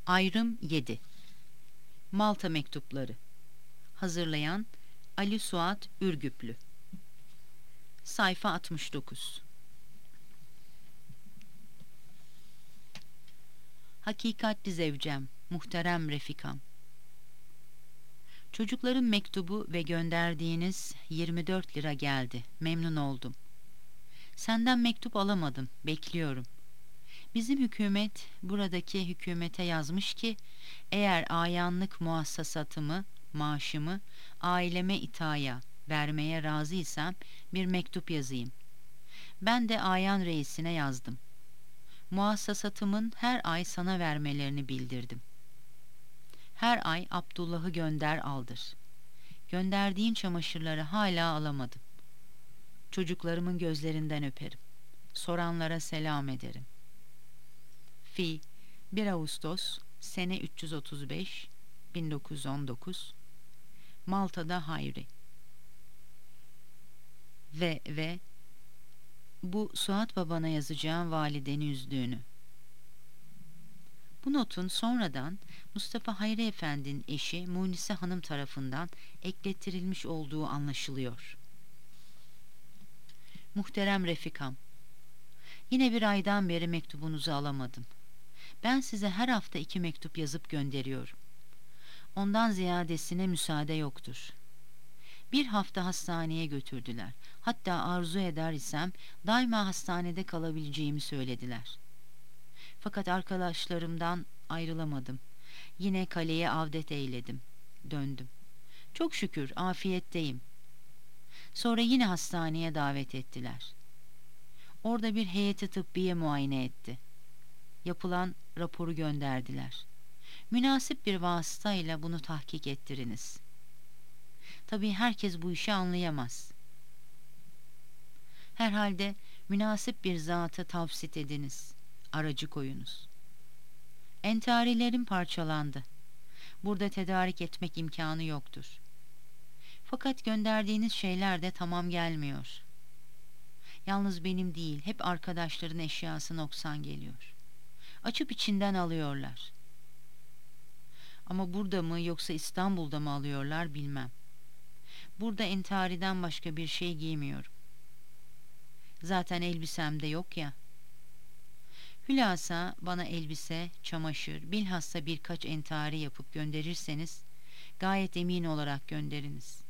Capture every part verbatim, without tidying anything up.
Ayrım yedi. Malta Mektupları. Hazırlayan Ali Suat Ürgüplü. Sayfa altmış dokuz. Hakikatli zevcem, muhterem Refikam. Çocukların mektubu ve gönderdiğiniz yirmi dört lira geldi. Memnun oldum. Senden mektup alamadım, bekliyorum. Bizim hükümet buradaki hükümete yazmış ki eğer ayanlık muassasatımı, maaşımı aileme itaya vermeye razıysam bir mektup yazayım. Ben de ayan reisine yazdım. Muassasatımın her ay sana vermelerini bildirdim. Her ay Abdullah'ı gönder aldır. Gönderdiğin çamaşırları hala alamadım. Çocuklarımın gözlerinden öperim. Soranlara selam ederim. Fi bir Ağustos sene üç yüz otuz beş bin dokuz yüz on dokuz Malta'da Hayri. Ve ve bu Suat babana yazacağım valideni üzdüğünü. Bu notun sonradan Mustafa Hayri Efendi'nin eşi Munise Hanım tarafından eklettirilmiş olduğu anlaşılıyor. Muhterem Refikam, yine bir aydan beri mektubunuzu alamadım. Ben size her hafta iki mektup yazıp gönderiyorum. Ondan ziyadesine müsaade yoktur. Bir hafta hastaneye götürdüler. Hatta arzu eder isem daima hastanede kalabileceğimi söylediler. Fakat arkadaşlarımdan ayrılamadım. Yine kaleye avdet eyledim. Döndüm. Çok şükür afiyetteyim. Sonra yine hastaneye davet ettiler. Orada bir heyeti tıbbiye muayene etti. Yapılan raporu gönderdiler. Münasip bir vasıtayla bunu tahkik ettiriniz. Tabii herkes bu işi anlayamaz. Herhalde münasip bir zatı tavsit ediniz. Aracı koyunuz. Entarilerim parçalandı. Burada tedarik etmek imkanı yoktur. Fakat gönderdiğiniz şeyler de tamam gelmiyor. Yalnız benim değil, hep arkadaşların eşyası noksan geliyor. Açıp içinden alıyorlar. Ama burada mı yoksa İstanbul'da mı alıyorlar bilmem. Burada entariden başka bir şey giymiyorum. Zaten elbisem de yok ya. Hülasa bana elbise, çamaşır, bilhassa birkaç entari yapıp gönderirseniz gayet emin olarak gönderiniz.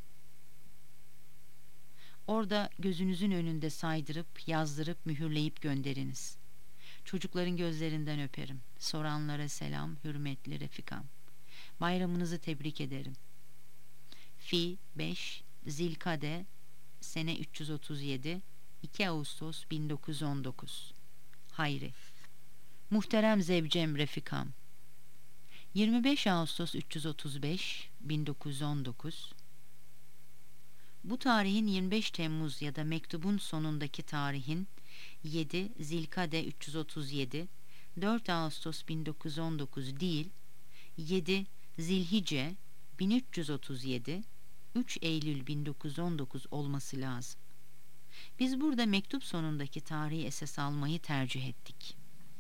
Orada gözünüzün önünde saydırıp, yazdırıp, mühürleyip gönderiniz. Çocukların gözlerinden öperim. Soranlara selam, hürmetli Refikam. Bayramınızı tebrik ederim. Fi beş Zilkade sene üç yüz otuz yedi iki Ağustos bin dokuz yüz on dokuz Hayri. Muhterem zevcem Refikam, yirmi beş Ağustos üç yüz otuz beş bin dokuz yüz on dokuz. Bu tarihin yirmi beş Temmuz ya da mektubun sonundaki tarihin yedi Zilkade üç yüz otuz yedi dört Ağustos bin dokuz yüz on dokuz değil, yedi Zilhice bin üç yüz otuz yedi üç Eylül bin dokuz yüz on dokuz olması lazım. Biz burada mektup sonundaki tarihi esas almayı tercih ettik.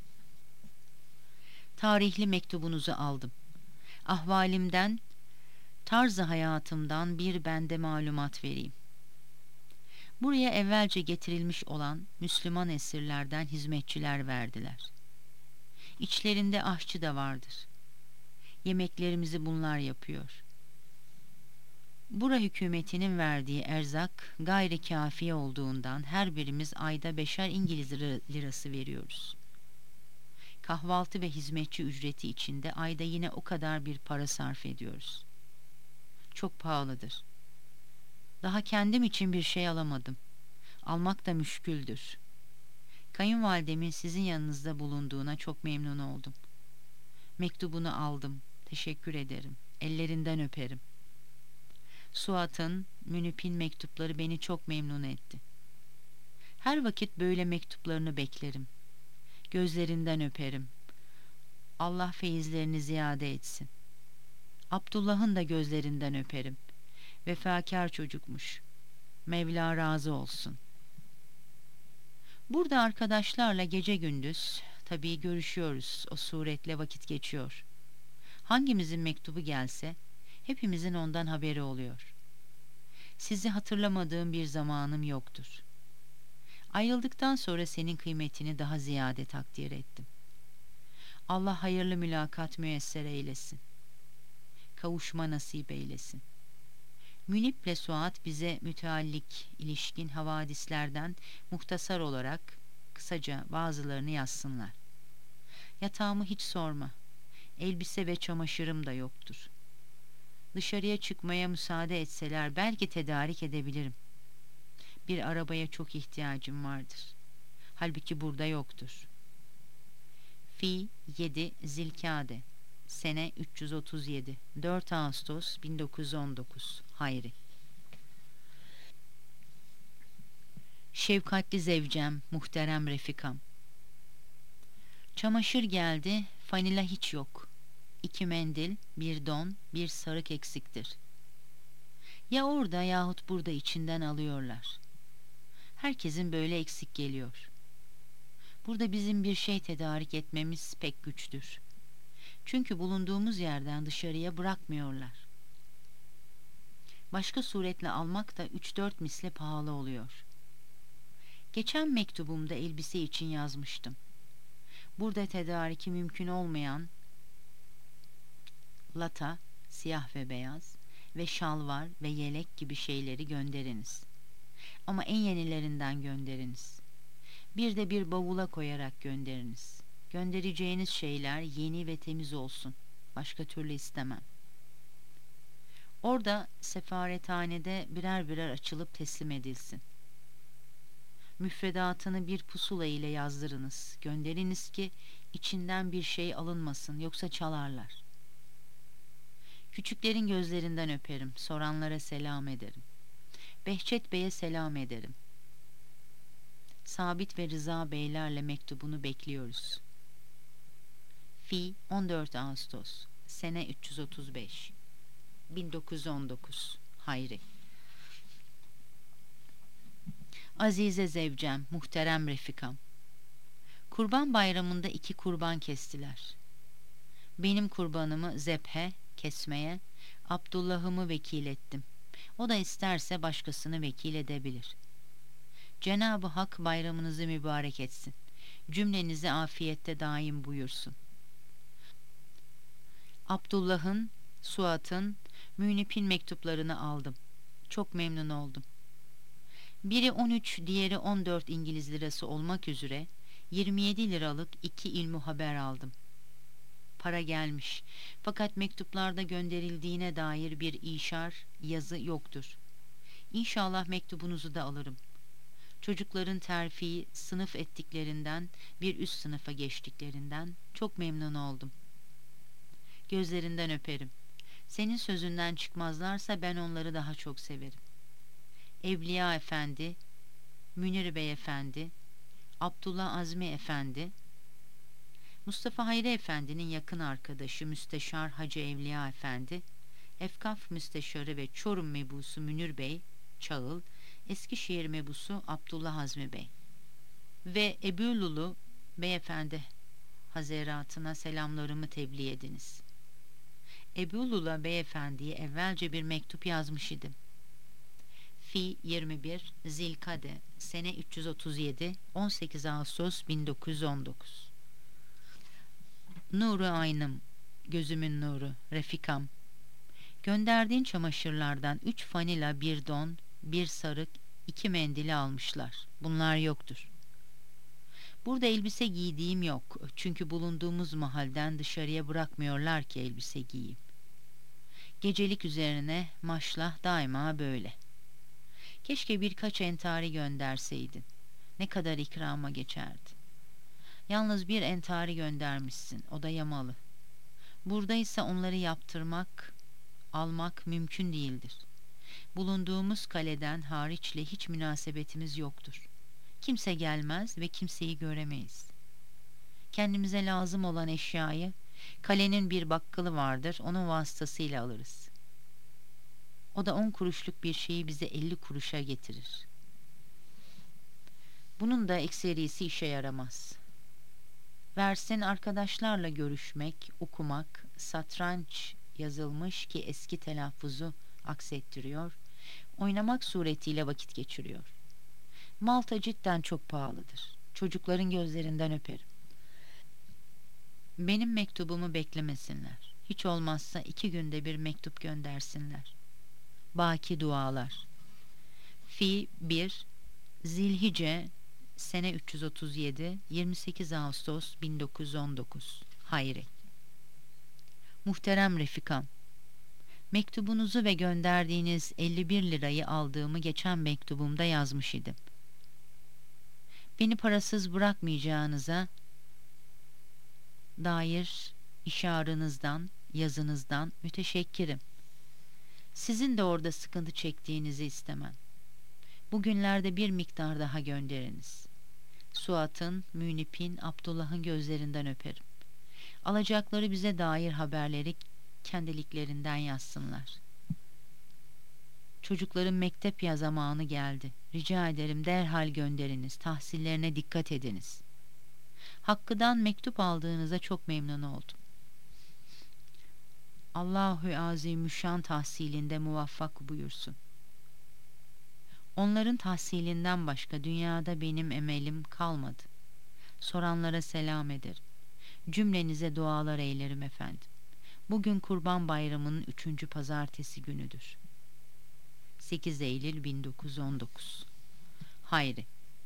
Tarihli mektubunuzu aldım. Ahvalimden, tarzı hayatımdan bir bende malumat vereyim. Buraya evvelce getirilmiş olan Müslüman esirlerden hizmetçiler verdiler. İçlerinde aşçı da vardır. Yemeklerimizi bunlar yapıyor. Bura hükümetinin verdiği erzak gayri kafi olduğundan her birimiz ayda beşer İngiliz lirası veriyoruz. Kahvaltı ve hizmetçi ücreti içinde ayda yine o kadar bir para sarf ediyoruz. Çok pahalıdır. Daha kendim için bir şey alamadım. Almak da müşküldür. Kayınvalidemin sizin yanınızda bulunduğuna çok memnun oldum. Mektubunu aldım. Teşekkür ederim. Ellerinden öperim. Suat'ın, Münip'in mektupları beni çok memnun etti. Her vakit böyle mektuplarını beklerim. Gözlerinden öperim. Allah feyizlerini ziyade etsin. Abdullah'ın da gözlerinden öperim. Vefakar çocukmuş. Mevla razı olsun. Burada arkadaşlarla gece gündüz tabii görüşüyoruz. O suretle vakit geçiyor. Hangimizin mektubu gelse, hepimizin ondan haberi oluyor. Sizi hatırlamadığım bir zamanım yoktur. Ayrıldıktan sonra senin kıymetini daha ziyade takdir ettim. Allah hayırlı mülakat müyesser eylesin. Kavuşma nasip eylesin. Münip'le Suat bize müteallik ilişkin havadislerden muhtasar olarak kısaca bazılarını yazsınlar. Yatağımı hiç sorma. Elbise ve çamaşırım da yoktur. Dışarıya çıkmaya müsaade etseler belki tedarik edebilirim. Bir arabaya çok ihtiyacım vardır. Halbuki burada yoktur. Fi yedi Zilkade Sene üç yüz otuz yedi dört Ağustos bin dokuz yüz on dokuz Hayri. Şefkatli zevcem, muhterem Refikam. Çamaşır geldi, fanila hiç yok. İki mendil, bir don, bir sarık eksiktir. Ya orada yahut burada içinden alıyorlar. Herkesin böyle eksik geliyor. Burada bizim bir şey tedarik etmemiz pek güçtür. Çünkü bulunduğumuz yerden dışarıya bırakmıyorlar. Başka suretle almak da üç dört misle pahalı oluyor. Geçen mektubumda elbise için yazmıştım. Burada tedariki mümkün olmayan lata, siyah ve beyaz ve şalvar ve yelek gibi şeyleri gönderiniz. Ama en yenilerinden gönderiniz. Bir de bir bavula koyarak gönderiniz. Göndereceğiniz şeyler yeni ve temiz olsun. Başka türlü istemem. Orada sefarethanede birer birer açılıp teslim edilsin. Müfredatını bir pusula ile yazdırınız. Gönderiniz ki içinden bir şey alınmasın, yoksa çalarlar. Küçüklerin gözlerinden öperim, soranlara selam ederim. Behçet Bey'e selam ederim. Sabit ve Rıza Beylerle mektubunu bekliyoruz. Fi on dört Ağustos Sene üç yüz otuz beş bin dokuz yüz on dokuz Hayri. Azize zevcem, muhterem Refikam. Kurban bayramında iki kurban kestiler. Benim kurbanımı zebhe, kesmeye, Abdullah'ımı vekil ettim. O da isterse başkasını vekil edebilir. Cenab-ı Hak bayramınızı mübarek etsin. Cümlenizi afiyette daim buyursun. Abdullah'ın, Suat'ın, Münip'in mektuplarını aldım. Çok memnun oldum. Biri on üç, diğeri on dört İngiliz lirası olmak üzere yirmi yedi liralık iki ilmu haber aldım. Para gelmiş. Fakat mektuplarda gönderildiğine dair bir işar, yazı yoktur. İnşallah mektubunuzu da alırım. Çocukların terfi, sınıf ettiklerinden bir üst sınıfa geçtiklerinden çok memnun oldum. Gözlerinden öperim. Senin sözünden çıkmazlarsa ben onları daha çok severim. Evliya Efendi, Münir Bey Efendi, Abdullah Azmi Efendi, Mustafa Hayri Efendi'nin yakın arkadaşı Müsteşar Hacı Evliya Efendi, Efkaf Müsteşarı ve Çorum Mebusu Münir Bey Çağıl, Eskişehir Mebusu Abdullah Azmi Bey ve Ebululu Beyefendi Hazeratına selamlarımı tebliğ ediniz. Ebulula Beyefendi'ye evvelce bir mektup yazmış idim. Fi yirmi bir Zilkade Sene üç yüz otuz yedi on sekiz Ağustos bin dokuz yüz on dokuz. Nuru aynım, gözümün nuru, Refikam. Gönderdiğin çamaşırlardan üç fanila, bir don, bir sarık, iki mendili almışlar. Bunlar yoktur. Burada elbise giydiğim yok. Çünkü bulunduğumuz mahalden dışarıya bırakmıyorlar ki elbise giyeyim. Gecelik üzerine maşlah daima böyle. Keşke birkaç entari gönderseydin. Ne kadar ikrama geçerdi. Yalnız bir entari göndermişsin. O da yamalı. Buradaysa onları yaptırmak, almak mümkün değildir. Bulunduğumuz kaleden hariçle hiç münasebetimiz yoktur. Kimse gelmez ve kimseyi göremeyiz. Kendimize lazım olan eşyayı kalenin bir bakkalı vardır, onun vasıtasıyla alırız. O da on kuruşluk bir şeyi bize elli kuruşa getirir. Bunun da ekserisi işe yaramaz. Versin arkadaşlarla görüşmek, okumak, satranç yazılmış ki eski telaffuzu aksettiriyor, oynamak suretiyle vakit geçiriyor. Malta cidden çok pahalıdır. Çocukların gözlerinden öperim. Benim mektubumu beklemesinler. Hiç olmazsa iki günde bir mektup göndersinler. Baki dualar. Fi bir Zilhice sene üç yüz otuz yedi yirmi sekiz Ağustos bin dokuz yüz on dokuz. Hayri. Muhterem Refikam, mektubunuzu ve gönderdiğiniz elli bir lirayı aldığımı geçen mektubumda yazmış idim. Beni parasız bırakmayacağınıza dair işarınızdan, yazınızdan müteşekkirim. Sizin de orada sıkıntı çektiğinizi istemem. Bugünlerde bir miktar daha gönderiniz. Suat'ın, Münip'in, Abdullah'ın gözlerinden öperim. Alacakları bize dair haberleri kendiliklerinden yazsınlar. Çocukların mektep ya zamanı geldi. Rica ederim derhal gönderiniz. Tahsillerine dikkat ediniz. Hakkı'dan mektup aldığınıza çok memnun oldum. Allahu Azimüşşan tahsilinde muvaffak buyursun. Onların tahsilinden başka dünyada benim emelim kalmadı. Soranlara selam ederim. Cümlenize dualar eylerim efendim. Bugün Kurban Bayramı'nın üçüncü pazartesi günüdür. sekiz Eylül bin dokuz yüz on dokuz. Hayri.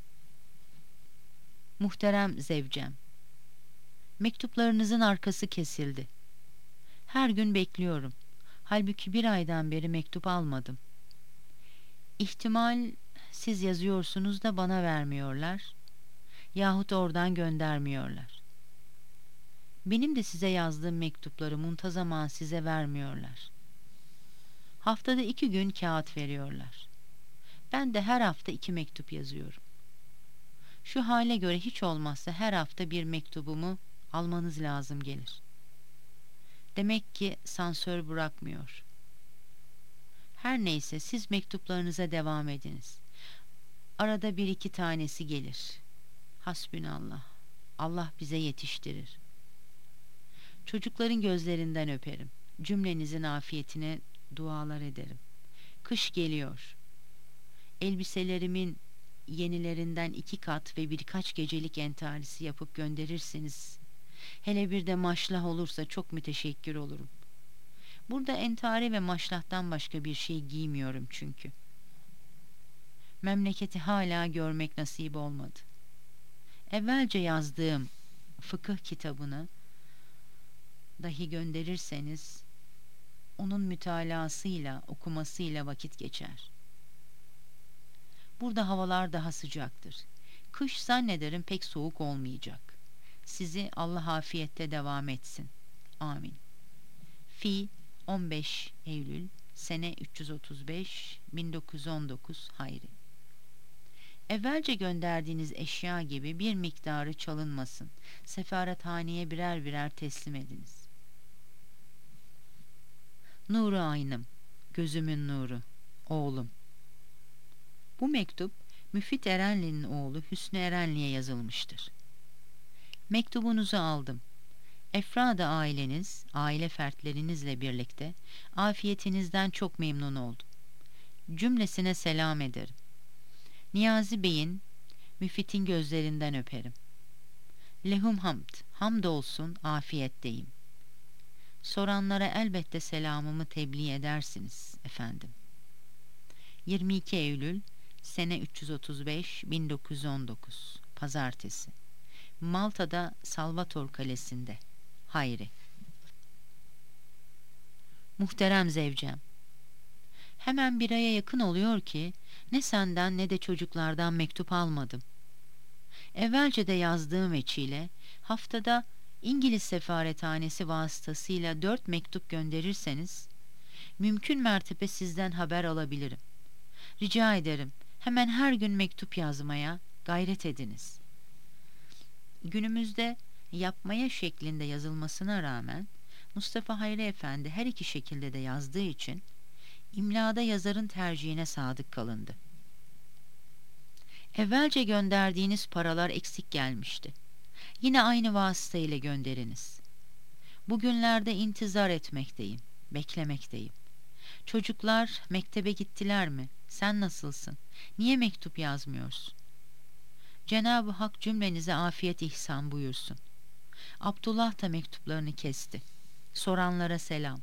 Muhterem zevcem, mektuplarınızın arkası kesildi. Her gün bekliyorum. Halbuki bir aydan beri mektup almadım. İhtimal siz yazıyorsunuz da bana vermiyorlar yahut oradan göndermiyorlar. Benim de size yazdığım mektupları muntazaman size vermiyorlar. Haftada iki gün kağıt veriyorlar. Ben de her hafta iki mektup yazıyorum. Şu hale göre hiç olmazsa her hafta bir mektubumu almanız lazım gelir. Demek ki sansör bırakmıyor. Her neyse siz mektuplarınıza devam ediniz. Arada bir iki tanesi gelir. Hasbünallah. Allah bize yetiştirir. Çocukların gözlerinden öperim. Cümlenizin afiyetine dualar ederim. Kış geliyor. Elbiselerimin yenilerinden iki kat ve birkaç gecelik entarisi yapıp gönderirseniz, hele bir de maşlah olursa çok müteşekkir olurum. Burada entari ve maşlahtan başka bir şey giymiyorum çünkü. Memleketi hala görmek nasip olmadı. Evvelce yazdığım fıkıh kitabını dahi gönderirseniz, onun mütalasıyla, okumasıyla vakit geçer. Burada havalar daha sıcaktır. Kış zannederim pek soğuk olmayacak. Sizi Allah afiyette devam etsin. Amin. Fi on beş Eylül sene üç yüz otuz beş bin dokuz yüz on dokuz. Hayri. Evvelce gönderdiğiniz eşya gibi bir miktarı çalınmasın. Sefarethaneye birer birer teslim ediniz. Nuru aynım, gözümün nuru, oğlum. Bu mektup Müfit Erenli'nin oğlu Hüsnü Erenli'ye yazılmıştır. Mektubunuzu aldım. Efrad-ı aileniz, aile fertlerinizle birlikte afiyetinizden çok memnun oldum. Cümlesine selam ederim. Niyazi Bey'in, Müfit'in gözlerinden öperim. Lehum hamd, hamdolsun afiyetteyim. Soranlara elbette selamımı tebliğ edersiniz efendim. yirmi iki Eylül sene üç yüz otuz beş bin dokuz yüz on dokuz. Pazartesi. Malta'da Salvator Kalesi'nde. Hayri. Muhterem zevcem, hemen bir aya yakın oluyor ki ne senden ne de çocuklardan mektup almadım. Evvelce de yazdığım eçiyle haftada İngiliz sefarethanesi vasıtasıyla dört mektup gönderirseniz mümkün mertebe sizden haber alabilirim. Rica ederim hemen her gün mektup yazmaya gayret ediniz. Günümüzde yapmaya şeklinde yazılmasına rağmen Mustafa Hayri Efendi her iki şekilde de yazdığı için imlada yazarın tercihine sadık kalındı. Evvelce gönderdiğiniz paralar eksik gelmişti. Yine aynı vasıta ile gönderiniz. Bugünlerde intizar etmekteyim, beklemekteyim. Çocuklar mektebe gittiler mi? Sen nasılsın? Niye mektup yazmıyorsun? Cenab-ı Hak cümlenize afiyet ihsan buyursun. Abdullah da mektuplarını kesti. Soranlara selam.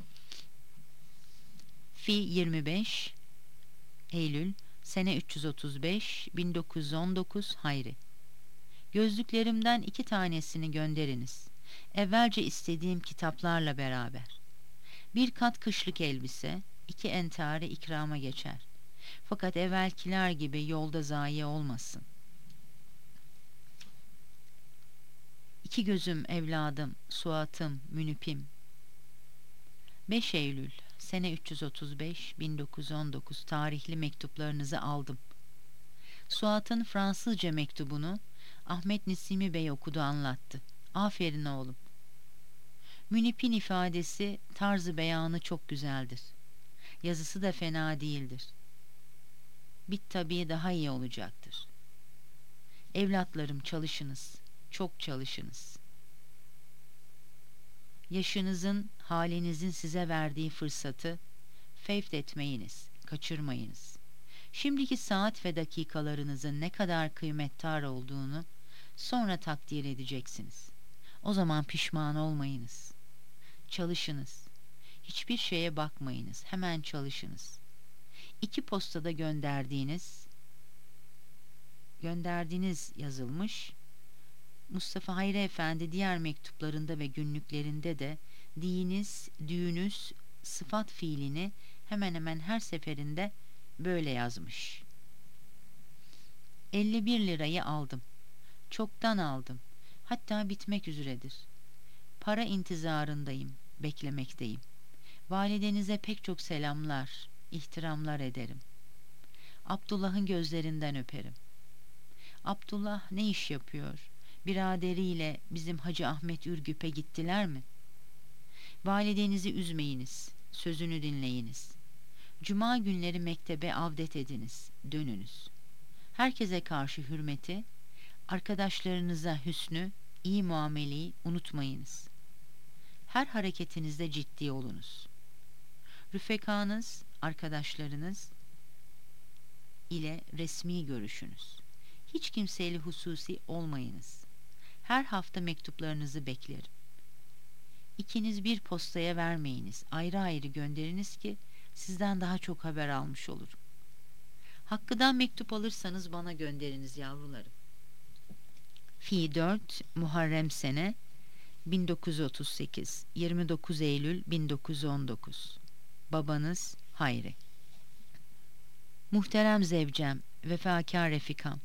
Fi yirmi beş Eylül sene üç yüz otuz beş bin dokuz yüz on dokuz Hayri. Gözlüklerimden iki tanesini gönderiniz. Evvelce istediğim kitaplarla beraber. Bir kat kışlık elbise, iki entari ikrama geçer. Fakat evvelkiler gibi yolda zayi olmasın. İki gözüm evladım, Suat'ım, Münip'im. beş Eylül sene üç yüz otuz beş bin dokuz yüz on dokuz tarihli mektuplarınızı aldım. Suat'ın Fransızca mektubunu Ahmet Nesimi Bey okudu, anlattı. Aferin oğlum. Münip'in ifadesi, tarzı beyanı çok güzeldir. Yazısı da fena değildir. Bit tabii daha iyi olacaktır. Evlatlarım, çalışınız, çok çalışınız. Yaşınızın, halinizin size verdiği fırsatı fevt etmeyiniz, kaçırmayınız. Şimdiki saat ve dakikalarınızın ne kadar kıymettar olduğunu sonra takdir edeceksiniz. O zaman pişman olmayınız. Çalışınız. Hiçbir şeye bakmayınız. Hemen çalışınız. İki postada gönderdiğiniz gönderdiğiniz yazılmış. Mustafa Hayri Efendi diğer mektuplarında ve günlüklerinde de diyiniz, düğünüz, sıfat fiilini hemen hemen her seferinde böyle yazmış. elli bir lirayı aldım. Çoktan aldım. Hatta bitmek üzeredir. Para intizarındayım, beklemekteyim. Validenize pek çok selamlar, ihtiramlar ederim. Abdullah'ın gözlerinden öperim. Abdullah ne iş yapıyor? Biraderiyle bizim Hacı Ahmet Ürgüp'e gittiler mi? Validenizi üzmeyiniz, sözünü dinleyiniz. Cuma günleri mektebe avdet ediniz, dönünüz. Herkese karşı hürmeti, arkadaşlarınıza hüsnü, iyi muameleyi unutmayınız. Her hareketinizde ciddi olunuz. Rüfekanız, arkadaşlarınız ile resmi görüşünüz. Hiç kimseyle hususi olmayınız. Her hafta mektuplarınızı beklerim. İkiniz bir postaya vermeyiniz, ayrı ayrı gönderiniz ki sizden daha çok haber almış olurum. Hakkı'dan mektup alırsanız bana gönderiniz yavrularım. Fi dört Muharrem sene bin dokuz yüz otuz sekiz yirmi dokuz Eylül bin dokuz yüz on dokuz. Babanız Hayri. Muhterem zevcem, vefakar refikam.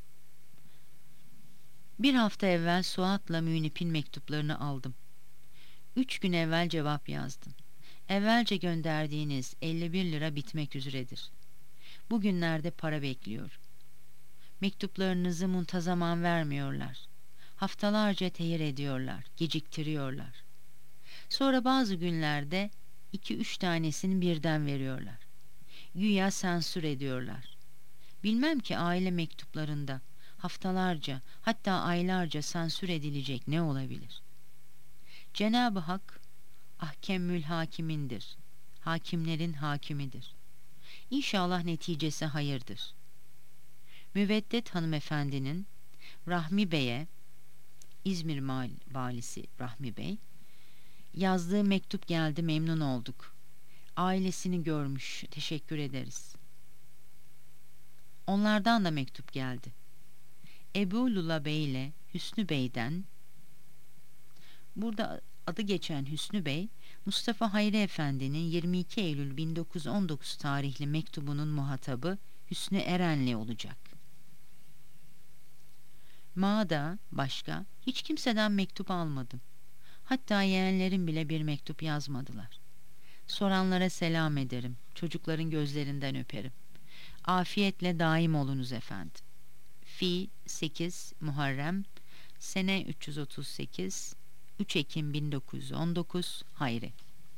Bir hafta evvel Suat'la Münip'in mektuplarını aldım. Üç gün evvel cevap yazdım. Evvelce gönderdiğiniz elli bir lira bitmek üzeredir. Bugünlerde para bekliyorum. Mektuplarınızı muntazaman vermiyorlar. Haftalarca tehir ediyorlar, geciktiriyorlar. Sonra bazı günlerde iki üç tanesini birden veriyorlar. Güya sansür ediyorlar. Bilmem ki aile mektuplarında haftalarca, hatta aylarca sansür edilecek ne olabilir? Cenab-ı Hak ahkemül hakimindir. Hakimlerin hakimidir. İnşallah neticesi hayırdır. Müveddet hanımefendinin Rahmi Bey'e, İzmir valisi Rahmi Bey, yazdığı mektup geldi, memnun olduk. Ailesini görmüş, teşekkür ederiz. Onlardan da mektup geldi. Ebu Lula Bey ile Hüsnü Bey'den, burada adı geçen Hüsnü Bey, Mustafa Hayri Efendi'nin yirmi iki Eylül bin dokuz yüz on dokuz tarihli mektubunun muhatabı Hüsnü Erenli olacak. Mağda başka hiç kimseden mektup almadım. Hatta yeğenlerim bile bir mektup yazmadılar. Soranlara selam ederim. Çocukların gözlerinden öperim. Afiyetle daim olunuz efendim. Fi sekiz Muharrem sene üç yüz otuz sekiz üç Ekim bin dokuz yüz on dokuz Hayri.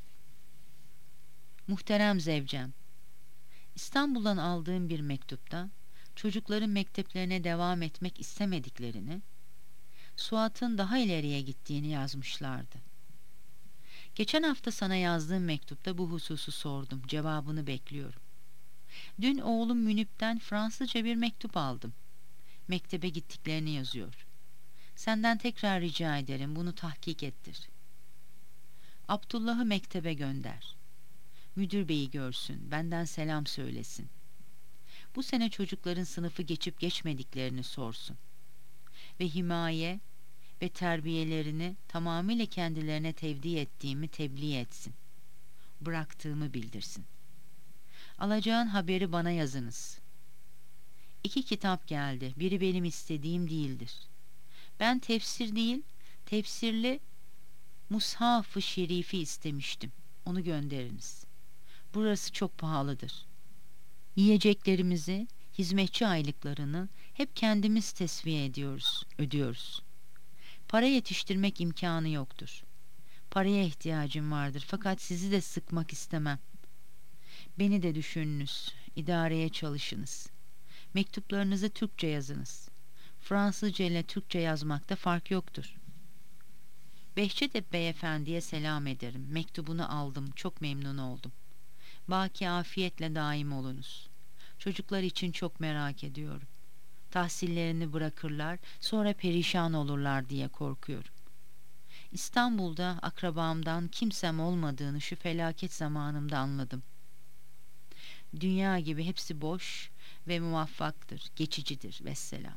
Muhterem zevcem, İstanbul'dan aldığım bir mektupta çocukların mekteplerine devam etmek istemediklerini, Suat'ın daha ileriye gittiğini yazmışlardı. Geçen hafta sana yazdığım mektupta bu hususu sordum. Cevabını bekliyorum. Dün oğlum Münip'ten Fransızca bir mektup aldım. Mektebe gittiklerini yazıyor. Senden tekrar rica ederim, bunu tahkik ettir. Abdullah'ı mektebe gönder. Müdür beyi görsün, benden selam söylesin. Bu sene çocukların sınıfı geçip geçmediklerini sorsun. Ve himaye ve terbiyelerini tamamıyla kendilerine tevdi ettiğimi tebliğ etsin. Bıraktığımı bildirsin. Alacağın haberi bana yazınız. İki kitap geldi. Biri benim istediğim değildir. Ben tefsir değil, tefsirli Mushaf-ı Şerifi istemiştim. Onu gönderiniz. Burası çok pahalıdır. Yiyeceklerimizi, hizmetçi aylıklarını hep kendimiz tesviye ediyoruz, ödüyoruz. Para yetiştirmek imkanı yoktur. Paraya ihtiyacım vardır fakat sizi de sıkmak istemem. Beni de düşününüz, idareye çalışınız. Mektuplarınızı Türkçe yazınız. Fransızca ile Türkçe yazmakta fark yoktur. Behçet Beyefendi'ye selam ederim. Mektubunu aldım, çok memnun oldum. Baki afiyetle daim olunuz. Çocuklar için çok merak ediyorum. Tahsillerini bırakırlar, sonra perişan olurlar diye korkuyorum. İstanbul'da akrabamdan kimsem olmadığını şu felaket zamanımda anladım. Dünya gibi hepsi boş ve muvaffaktır, geçicidir vesselam.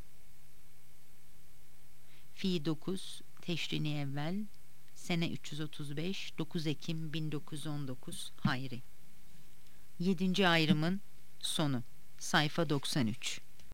Fi dokuz Teşrini evvel sene üç yüz otuz beş dokuz Ekim bin dokuz yüz on dokuz Hayri. Yedinci ayrımın sonu. Sayfa doksan üç.